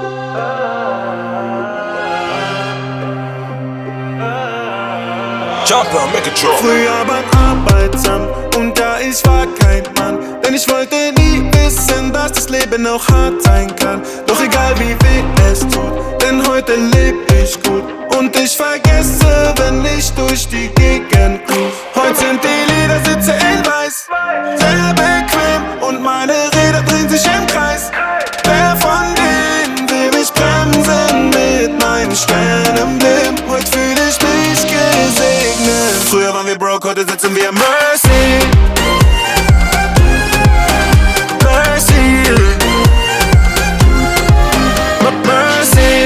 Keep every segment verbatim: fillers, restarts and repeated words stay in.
Jumper, make it drop. Früher beim Arbeitsamt und da ich war kein Mann, denn ich wollte nie wissen, dass das Leben auch hart sein kann. Doch egal wie weh es tut, denn heute leb ich gut und ich vergesse, wenn ich durch die Gegend cruise. Heute sind die Ledersitze in weiß, sehr bequem und meine Räder drehen sich im Kreis. Wer von denen will mich bremsen mit meinem Sternenblick? Heute fühl ich mich gesegnet. Früher waren wir broke, heute sitzen wir Mercy. Mercy. Mercy.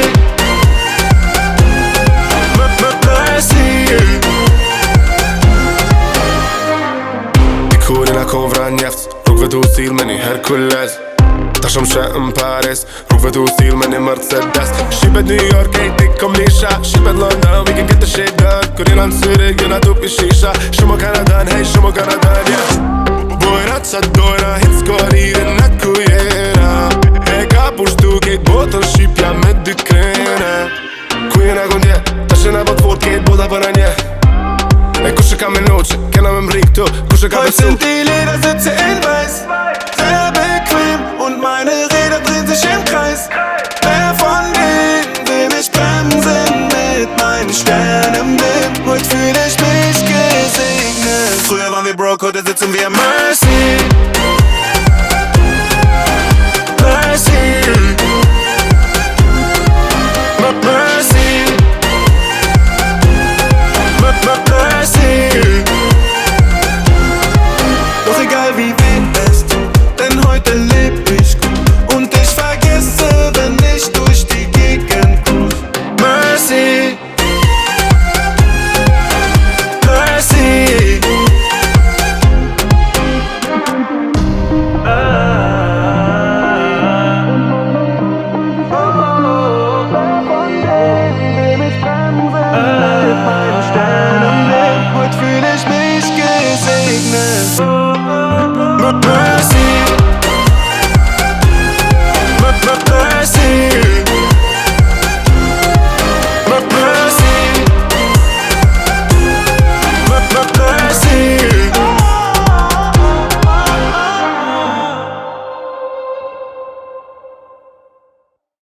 Mercy. Kurina kom vran njaft, rrug vetu s'il me një Herkules. Ta shumë shë në Paris, rrug vetu s'il me një Mercedes. Shqipet New York, ej ti kom lisha. Shqipet London, we can get the shit done. Kur jena në syri, jena tu pi shisha. Shumë Kanadan, hey shumë Kanadan, yeah. Bojra qa dojra, hit s'koririn në ku jena. E ka pushtu kejt botën Shqipja me dy krena. Ku jena kundje, ta shena bot fort kejt bota për anje. E kush e ka me noqe, kena me mri këtu, kush e ka besu. Heute sind die Ledersitze in weiß,